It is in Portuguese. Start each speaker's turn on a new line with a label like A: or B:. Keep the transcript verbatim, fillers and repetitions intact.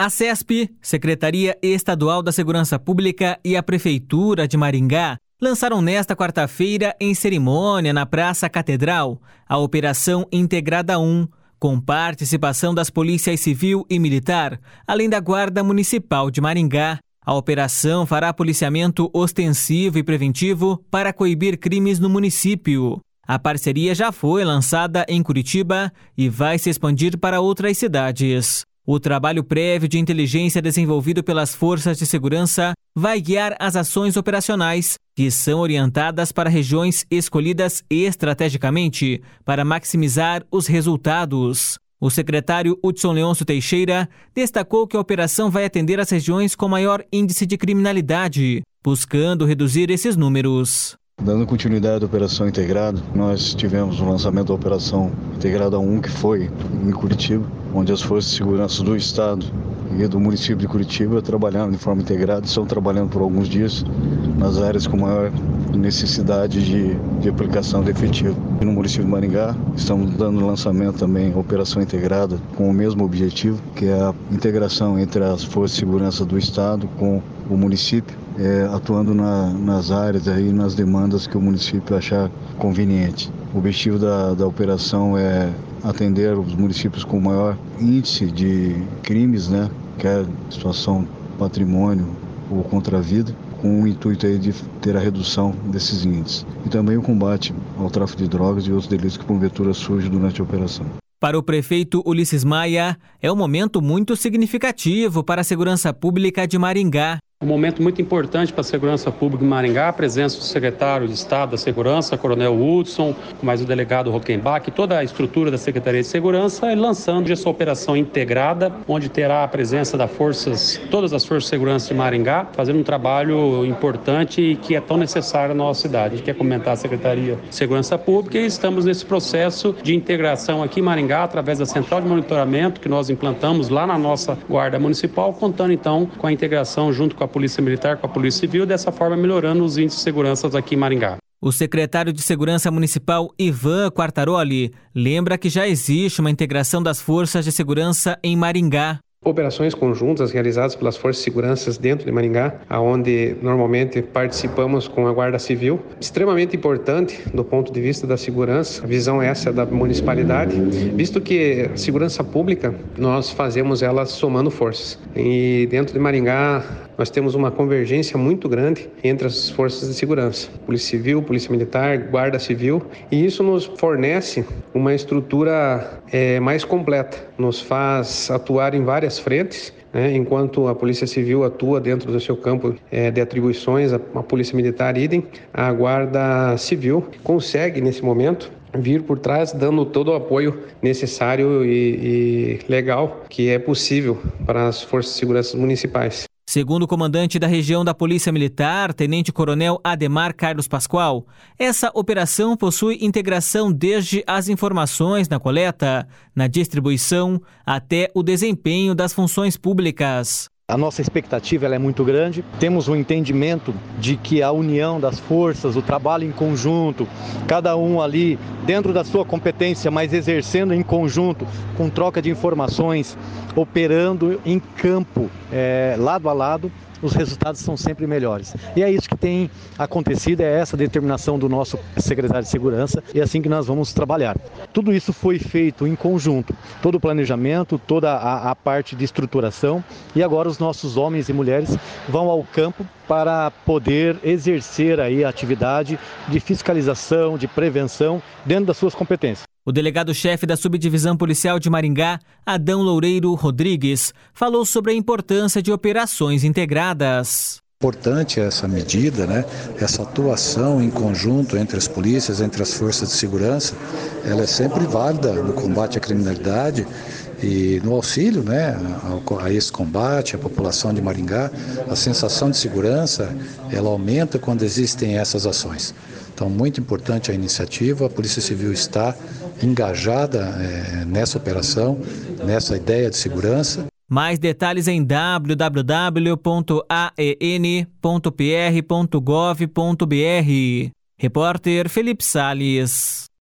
A: A CESP, Secretaria Estadual da Segurança Pública, e a Prefeitura de Maringá lançaram nesta quarta-feira, em cerimônia na Praça Catedral, a Operação Integrada um, com participação das polícias civil e militar, além da Guarda Municipal de Maringá. A operação fará policiamento ostensivo e preventivo para coibir crimes no município. A parceria já foi lançada em Curitiba e vai se expandir para outras cidades. O trabalho prévio de inteligência desenvolvido pelas forças de segurança vai guiar as ações operacionais, que são orientadas para regiões escolhidas estrategicamente para maximizar os resultados. O secretário Hudson Leôncio Teixeira destacou que a operação vai atender as regiões com maior índice de criminalidade, buscando reduzir esses números.
B: Dando continuidade à Operação Integrada, nós tivemos o lançamento da Operação Integrada um, que foi em Curitiba, onde as forças de segurança do Estado e do município de Curitiba trabalharam de forma integrada e estão trabalhando por alguns dias nas áreas com maior necessidade de, de aplicação de efetivo. E no município de Maringá, estamos dando lançamento também à Operação Integrada com o mesmo objetivo, que é a integração entre as forças de segurança do Estado com o município, é, atuando na, nas áreas e nas demandas que o município achar conveniente. O objetivo da, da operação é atender os municípios com maior índice de crimes, né, que é situação patrimônio ou contra a vida, com o intuito aí de ter a redução desses índices. E também o combate ao tráfico de drogas e outros delitos que porventura surgem durante a operação.
A: Para o prefeito Ulisses Maia, é um momento muito significativo para a segurança pública de Maringá.
C: Um momento muito importante para a segurança pública em Maringá, a presença do secretário de Estado da Segurança, Coronel Hudson, mais o delegado Rockenbach, toda a estrutura da Secretaria de Segurança, lançando essa operação integrada, onde terá a presença das forças, todas as forças de segurança de Maringá, fazendo um trabalho importante e que é tão necessário na nossa cidade. A gente quer comentar a Secretaria de Segurança Pública e estamos nesse processo de integração aqui em Maringá, através da central de monitoramento que nós implantamos lá na nossa Guarda Municipal, contando então com a integração junto com a Polícia Militar, com a Polícia Civil, dessa forma melhorando os índices de segurança aqui em Maringá.
A: O secretário de Segurança Municipal, Ivan Quartaroli, lembra que já existe uma integração das forças de segurança em Maringá.
D: Operações conjuntas realizadas pelas forças de segurança dentro de Maringá, onde normalmente participamos com a Guarda Civil. Extremamente importante do ponto de vista da segurança, a visão essa da municipalidade, visto que a segurança pública nós fazemos ela somando forças. E dentro de Maringá nós temos uma convergência muito grande entre as forças de segurança, Polícia Civil, Polícia Militar, Guarda Civil, e isso nos fornece uma estrutura é, mais completa, nos faz atuar em várias frentes, né? Enquanto a Polícia Civil atua dentro do seu campo é, de atribuições, a, a Polícia Militar idem, a Guarda Civil consegue nesse momento vir por trás, dando todo o apoio necessário e, e legal que é possível para as forças de segurança municipais.
A: Segundo o comandante da região da Polícia Militar, Tenente-Coronel Ademar Carlos Pascoal, essa operação possui integração desde as informações na coleta, na distribuição, até o desempenho das funções públicas.
E: A nossa expectativa ela é muito grande, temos um entendimento de que a união das forças, o trabalho em conjunto, cada um ali dentro da sua competência, mas exercendo em conjunto, com troca de informações, operando em campo, é, lado a lado, os resultados são sempre melhores. E é isso que tem acontecido, é essa determinação do nosso secretário de Segurança, e é assim que nós vamos trabalhar. Tudo isso foi feito em conjunto, todo o planejamento, toda a, a parte de estruturação, e agora os nossos homens e mulheres vão ao campo para poder exercer aí a atividade de fiscalização, de prevenção, dentro das suas competências.
A: O delegado-chefe da Subdivisão Policial de Maringá, Adão Loureiro Rodrigues, falou sobre a importância de operações integradas.
F: Importante essa medida, né? Essa atuação em conjunto entre as polícias, entre as forças de segurança, ela é sempre válida no combate à criminalidade e no auxílio, né, a esse combate, a população de Maringá. A sensação de segurança, ela aumenta quando existem essas ações. Então, muito importante a iniciativa, a Polícia Civil está engajada é, nessa operação, nessa ideia de segurança.
A: Mais detalhes em w w w ponto a e n ponto p r ponto gov ponto b r. Repórter Felipe Salles.